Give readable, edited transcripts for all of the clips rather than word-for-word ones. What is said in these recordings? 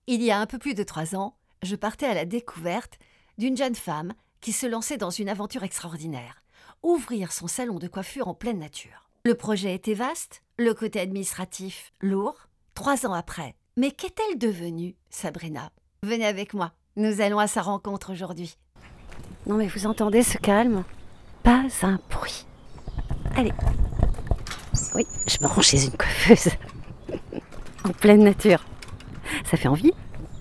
Il y a un peu plus de 3 ans, je partais à la découverte d'une jeune femme qui se lançait dans une aventure extraordinaire. Ouvrir son salon de coiffure en pleine nature. Le projet était vaste, le côté administratif lourd. 3 ans après, mais qu'est-elle devenue, Sabrina? Venez avec moi, nous allons à sa rencontre aujourd'hui. Non mais vous entendez ce calme? Pas un bruit. Allez. Oui, je me rends chez une coiffeuse. En pleine nature. Ça fait envie?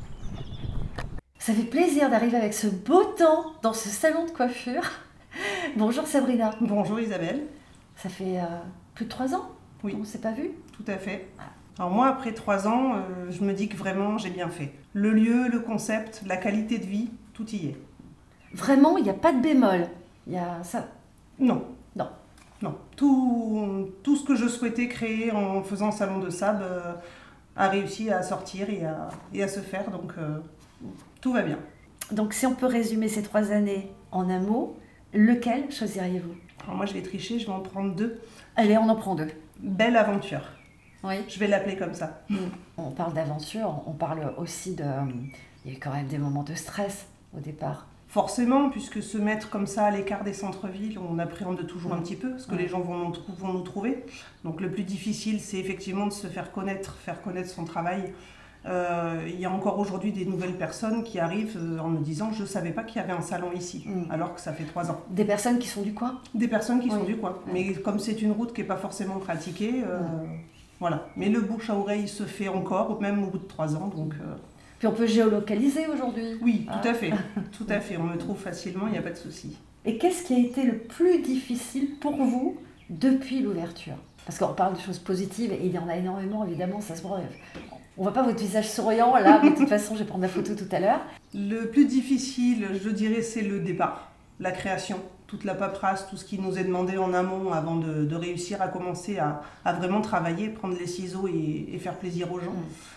Ça fait plaisir d'arriver avec ce beau temps dans ce salon de coiffure. Bonjour Sabrina. Bonjour Isabelle. Ça fait plus de 3 ans Oui. qu'on ne s'est pas vu? Tout à fait. Alors moi, après 3 ans, je me dis que vraiment j'ai bien fait. Le lieu, le concept, la qualité de vie, tout y est. Vraiment, il n'y a pas de bémol. Il y a ça. Non. Non. Non. Tout ce que je souhaitais créer en faisant Salon de Sable a réussi à sortir et à se faire, donc tout va bien. Donc si on peut résumer ces 3 années en un mot, lequel choisiriez-vous? Alors moi, je vais tricher, je vais en prendre 2. Allez, on en prend 2. Belle aventure. Oui. Je vais l'appeler comme ça. On parle d'aventure, on parle aussi de... Il y a eu quand même des moments de stress au départ. Forcément, puisque se mettre comme ça à l'écart des centres-villes, on appréhende toujours un petit peu, parce que les gens vont nous trouver. Donc le plus difficile, c'est effectivement de se faire connaître son travail. Il y a encore aujourd'hui des nouvelles personnes qui arrivent en me disant « je ne savais pas qu'il y avait un salon ici », alors que ça fait 3 ans. Des personnes qui sont du coin? Des personnes qui sont du coin. Mais comme c'est une route qui n'est pas forcément pratiquée, voilà. Mais le bouche à oreille se fait encore, même au bout de 3 ans. Donc, Puis on peut géolocaliser aujourd'hui? Oui, tout à fait. Tout à fait. On me trouve facilement, il n'y a pas de souci. Et qu'est-ce qui a été le plus difficile pour vous depuis l'ouverture? Parce qu'on parle de choses positives et il y en a énormément, évidemment, ça se voit. On voit pas votre visage souriant là, mais de toute façon, je vais prendre la photo tout à l'heure. Le plus difficile, je dirais, c'est le départ, la création, toute la paperasse, tout ce qui nous est demandé en amont avant de réussir à commencer à vraiment travailler, prendre les ciseaux et faire plaisir aux gens.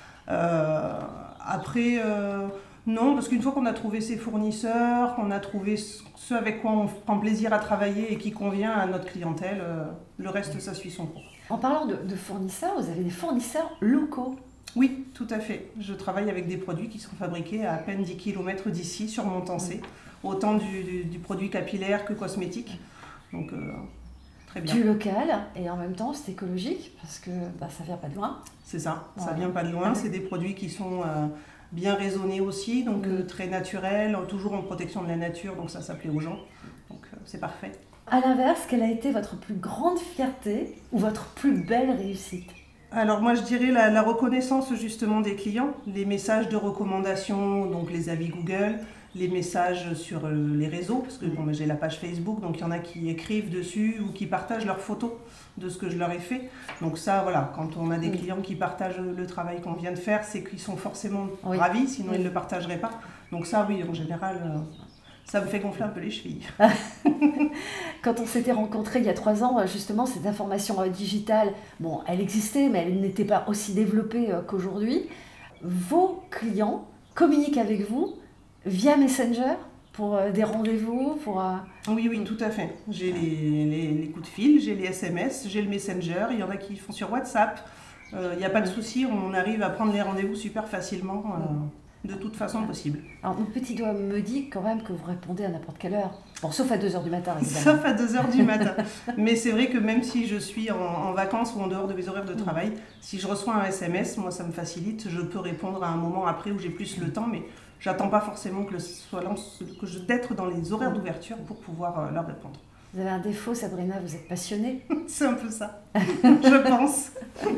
Après, non, parce qu'une fois qu'on a trouvé ses fournisseurs, qu'on a trouvé ceux avec quoi on prend plaisir à travailler et qui convient à notre clientèle, le reste, ça suit son cours. En parlant de fournisseurs, vous avez des fournisseurs locaux? Oui, tout à fait. Je travaille avec des produits qui sont fabriqués à peine 10 km d'ici, sur Montancé, autant du produit capillaire que cosmétique. Donc, très bien. Du local, et en même temps, c'est écologique, parce que ça vient pas de loin. C'est ça, ça vient pas de loin. C'est des produits qui sont bien raisonnés aussi, donc très naturels, toujours en protection de la nature, donc ça plaît aux gens. Donc, c'est parfait. À l'inverse, quelle a été votre plus grande fierté ou votre plus belle réussite? Alors moi je dirais la reconnaissance justement des clients, les messages de recommandation, donc les avis Google, les messages sur les réseaux, parce que j'ai la page Facebook, donc il y en a qui écrivent dessus ou qui partagent leurs photos de ce que je leur ai fait. Donc ça voilà, quand on a des clients qui partagent le travail qu'on vient de faire, c'est qu'ils sont forcément ravis, sinon ils ne le partageraient pas. Donc ça oui, en général, ça me fait gonfler un peu les chevilles. Quand on s'était rencontrés il y a 3 ans, justement, cette information digitale, bon, elle existait, mais elle n'était pas aussi développée qu'aujourd'hui. Vos clients communiquent avec vous via Messenger pour des rendez-vous, Oui, tout à fait. J'ai les coups de fil, j'ai les SMS, j'ai le Messenger, il y en a qui font sur WhatsApp. Il n'y a pas de souci, on arrive à prendre les rendez-vous super facilement. De toute façon possible. Alors mon petit doigt me dit quand même que vous répondez à n'importe quelle heure. Bon, sauf à 2h du matin, évidemment. Sauf à 2h du matin. Mais c'est vrai que même si je suis en vacances ou en dehors de mes horaires de travail, si je reçois un SMS, moi ça me facilite. Je peux répondre à un moment après où j'ai plus le temps, mais j'attends pas forcément d'être dans les horaires d'ouverture pour pouvoir leur répondre. Vous avez un défaut, Sabrina, vous êtes passionnée. C'est un peu ça, je pense.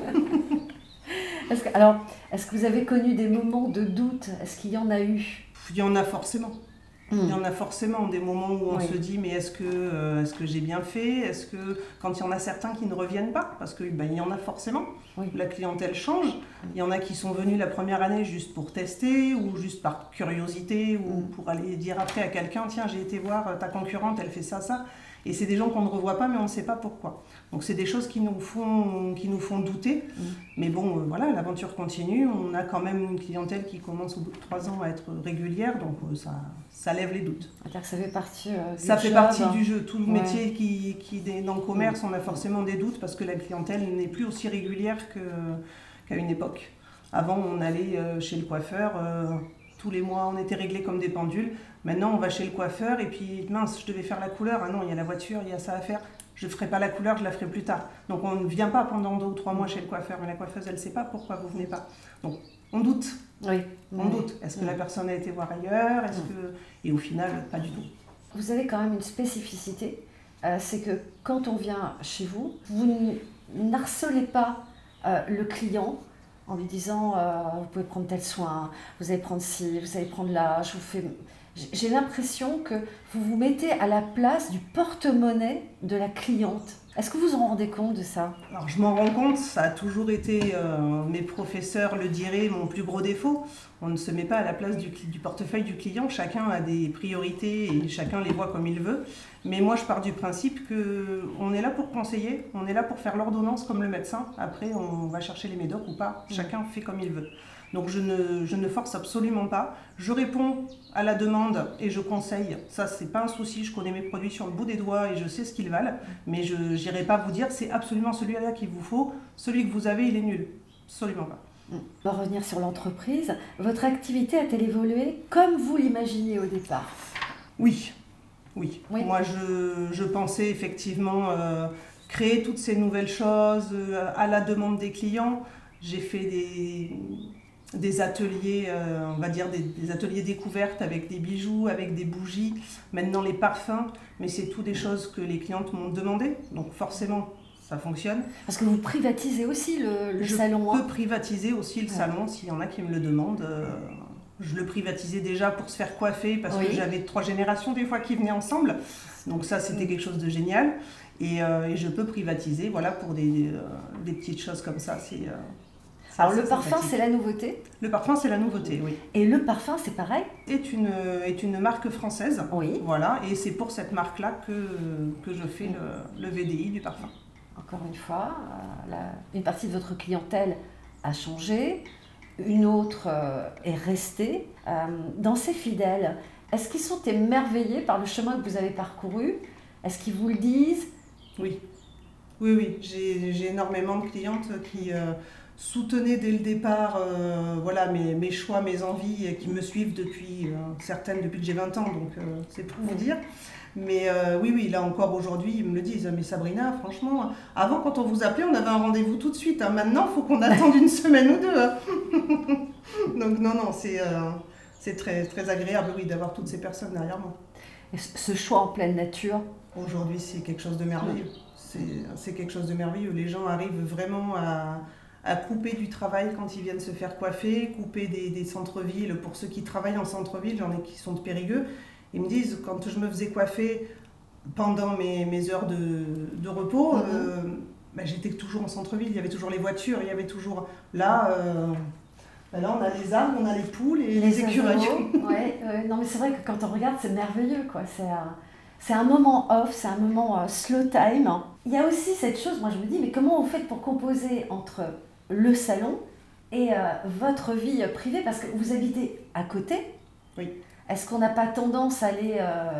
Est-ce que vous avez connu des moments de doute? Est-ce qu'il y en a eu? Il y en a forcément. Il y en a forcément des moments où on se dit mais est-ce que j'ai bien fait? Est-ce que quand il y en a certains qui ne reviennent pas, parce que il y en a forcément. La clientèle change. Il y en a qui sont venus la première année juste pour tester ou juste par curiosité ou pour aller dire après à quelqu'un tiens j'ai été voir ta concurrente, elle fait ça. Et c'est des gens qu'on ne revoit pas mais on ne sait pas pourquoi. Donc c'est des choses qui nous font douter. Mais bon, voilà, l'aventure continue. On a quand même une clientèle qui commence au bout de 3 ans à être régulière, donc ça lève les doutes. C'est-à-dire que ça fait partie du jeu. Ça fait partie du jeu. Tout le métier qui est dans le commerce, on a forcément des doutes parce que la clientèle n'est plus aussi régulière qu'à une époque. Avant, on allait chez le coiffeur, tous les mois, on était réglés comme des pendules. Maintenant, on va chez le coiffeur et puis, mince, je devais faire la couleur. Ah non, il y a la voiture, il y a ça à faire. Je ne ferai pas la couleur, je la ferai plus tard. Donc, on ne vient pas pendant 2 ou 3 mois chez le coiffeur, mais la coiffeuse, elle ne sait pas pourquoi vous ne venez pas. Donc, on doute. Oui. On doute. Est-ce que la personne a été voir ailleurs? Et au final, pas du tout. Vous avez quand même une spécificité, c'est que quand on vient chez vous, vous n'harcelez pas le client en lui disant vous pouvez prendre tel soin, vous allez prendre ci, vous allez prendre là. J'ai l'impression que vous vous mettez à la place du porte-monnaie de la cliente. Est-ce que vous en rendez compte de ça? Alors je m'en rends compte, ça a toujours été, mes professeurs le diraient, mon plus gros défaut. On ne se met pas à la place du portefeuille du client, chacun a des priorités et chacun les voit comme il veut. Mais moi je pars du principe qu'on est là pour conseiller, on est là pour faire l'ordonnance comme le médecin. Après on va chercher les médocs ou pas, chacun fait comme il veut. Donc je ne force absolument pas. Je réponds à la demande et je conseille. Ça, c'est pas un souci. Je connais mes produits sur le bout des doigts et je sais ce qu'ils valent. Mais je n'irai pas vous dire c'est absolument celui-là qu'il vous faut. Celui que vous avez, il est nul. Absolument pas. On va revenir sur l'entreprise. Votre activité a-t-elle évolué comme vous l'imaginiez au départ? Oui. Moi, je pensais effectivement créer toutes ces nouvelles choses à la demande des clients. J'ai fait des ateliers, on va dire des ateliers découvertes avec des bijoux, avec des bougies, maintenant les parfums, mais c'est tout des choses que les clientes m'ont demandé, donc forcément ça fonctionne. Parce que vous privatisez aussi le salon. Je peux privatiser aussi le salon s'il y en a qui me le demandent. Je le privatisais déjà pour se faire coiffer parce que j'avais 3 générations des fois qui venaient ensemble, donc ça c'était quelque chose de génial. Et je peux privatiser voilà, pour des petites choses comme ça. Alors le parfum, c'est la nouveauté? Le parfum, c'est la nouveauté, oui. Et le parfum, c'est pareil? Est une marque française. Oui. Voilà, et c'est pour cette marque-là que je fais le VDI du parfum. Encore une fois, une partie de votre clientèle a changé, une autre est restée. Dans ces fidèles, est-ce qu'ils sont émerveillés par le chemin que vous avez parcouru? Est-ce qu'ils vous le disent? Oui. J'ai énormément de clientes qui soutenaient dès le départ voilà, mes choix, mes envies, et qui me suivent depuis, certaines depuis que j'ai 20 ans, donc c'est pour vous dire. Mais oui, là encore aujourd'hui, ils me le disent. Mais Sabrina, franchement, avant quand on vous appelait, on avait un rendez-vous tout de suite. Hein. Maintenant, il faut qu'on attende une semaine ou 2. Hein. Donc non, c'est très, très agréable oui, d'avoir toutes ces personnes derrière moi. Et ce choix en pleine nature? Aujourd'hui, c'est quelque chose de merveilleux. C'est quelque chose de merveilleux. Les gens arrivent vraiment à couper du travail quand ils viennent se faire coiffer, couper des centres-villes. Pour ceux qui travaillent en centre-ville, j'en ai qui sont de Périgueux. Ils me disent, quand je me faisais coiffer pendant mes heures de repos, j'étais toujours en centre-ville, il y avait toujours les voitures, il y avait toujours... Là, on a les arbres, on a les poules et les écureuils. Non mais c'est vrai que quand on regarde, c'est merveilleux, quoi. C'est un moment off, c'est un moment slow time. Il y a aussi cette chose, moi je me dis, mais comment vous faites pour composer entre le salon et votre vie privée? Parce que vous habitez à côté. Oui. Est-ce qu'on n'a pas tendance à aller,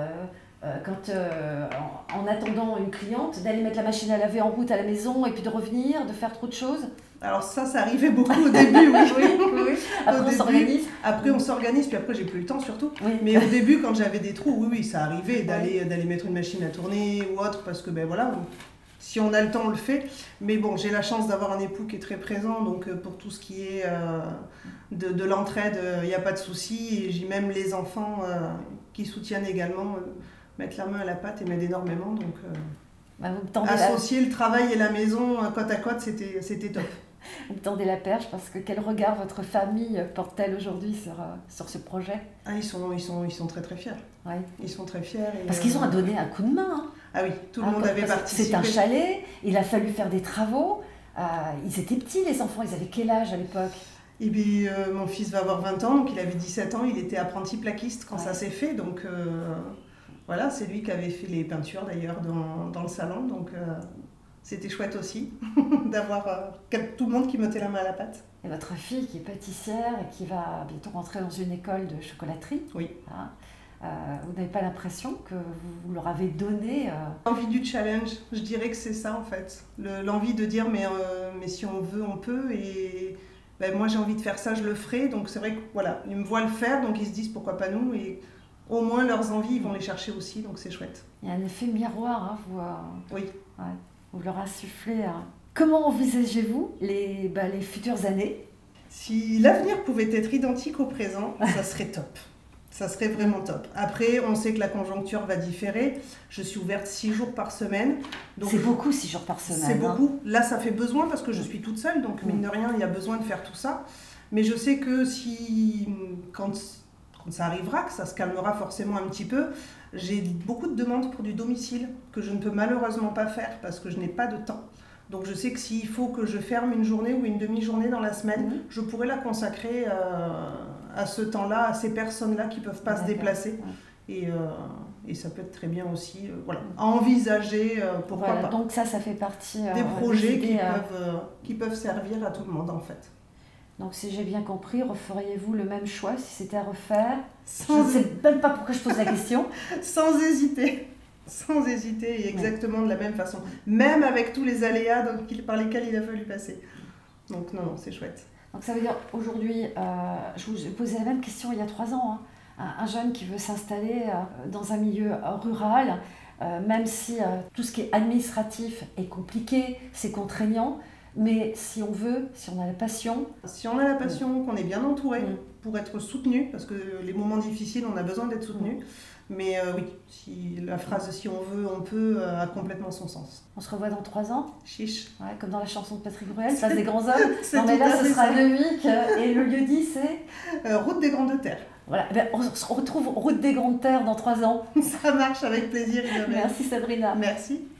en attendant une cliente, d'aller mettre la machine à laver en route à la maison et puis de revenir, de faire trop de choses? Alors ça arrivait beaucoup au début, oui. Oui. Après, on s'organise. Après, on s'organise, puis après, j'ai plus le temps surtout. Oui. Mais au début, quand j'avais des trous, oui, ça arrivait d'aller mettre une machine à tourner ou autre, parce que, voilà, si on a le temps, on le fait. Mais bon, j'ai la chance d'avoir un époux qui est très présent, donc pour tout ce qui est de l'entraide, il n'y a pas de souci. Et j'ai même les enfants qui soutiennent également, mettre la main à la pâte et m'aident énormément. Donc, associer le travail et la maison côte à côte, c'était top. Vous me tendez la perche parce que quel regard votre famille porte-t-elle aujourd'hui sur ce projet? Ils sont très très fiers. Ouais. Ils sont très fiers. Parce qu'ils ont donné un coup de main. Hein. Ah oui, tout le monde avait participé. C'est un chalet, il a fallu faire des travaux. Ils étaient petits les enfants, ils avaient quel âge à l'époque? Et puis mon fils va avoir 20 ans, donc il avait 17 ans, il était apprenti plaquiste quand ça s'est fait. Donc voilà, c'est lui qui avait fait les peintures d'ailleurs dans le salon. Donc c'était chouette aussi d'avoir tout le monde qui mettait la main à la pâte. Et votre fille qui est pâtissière et qui va bientôt rentrer dans une école de chocolaterie. Oui. Vous n'avez pas l'impression que vous leur avez donné... L'envie du challenge, je dirais que c'est ça en fait. L'envie de dire mais si on veut, on peut. ben, moi j'ai envie de faire ça, je le ferai. Donc c'est vrai que voilà, ils me voient le faire, donc ils se disent pourquoi pas nous. Et au moins leurs envies, ils vont les chercher aussi, donc c'est chouette. Il y a un effet miroir, hein, oui. Ouais, vous leur insufflez. Comment envisagez-vous les futures années ? Si l'avenir pouvait être identique au présent, ça serait top. Ça serait vraiment top. Après, on sait que la conjoncture va différer. Je suis ouverte 6 jours par semaine. Donc c'est beaucoup 6 jours par semaine. C'est beaucoup. Là, ça fait besoin parce que je suis toute seule. Donc, mine de rien, il y a besoin de faire tout ça. Mais je sais que quand ça arrivera, que ça se calmera forcément un petit peu, j'ai beaucoup de demandes pour du domicile que je ne peux malheureusement pas faire parce que je n'ai pas de temps. Donc je sais que s'il faut que je ferme une journée ou une demi-journée dans la semaine, je pourrais la consacrer à ce temps-là, à ces personnes-là qui ne peuvent pas se déplacer. Et ça peut être très bien aussi à envisager, pourquoi pas. Donc ça fait partie des projets qui peuvent servir à tout le monde en fait. Donc si j'ai bien compris, referiez-vous le même choix si c'était à refaire ? Je ne sais même pas pourquoi je pose la question. Sans hésiter. Sans hésiter, et exactement de la même façon. Même avec tous les aléas par lesquels il a fallu passer. Donc non, c'est chouette. Donc ça veut dire, aujourd'hui, je vous posais la même question il y a 3 ans, hein, un jeune qui veut s'installer dans un milieu rural, même si tout ce qui est administratif est compliqué, c'est contraignant, mais si on veut, si on a la passion... Si on a la passion, qu'on est bien entouré pour être soutenu, parce que les moments difficiles, on a besoin d'être soutenu. Mais oui, la phrase « si on veut, on peut » a complètement son sens. On se revoit dans 3 ans ? Chiche. Ouais, comme dans la chanson de Patrick Bruel, Face des grands hommes. Non mais là, ce sera Neuvik et le lieu-dit, c'est Route des Grandes Terres. Voilà, on se retrouve Route des Grandes Terres dans 3 ans. Ça marche, avec plaisir. Merci Sabrina. Merci.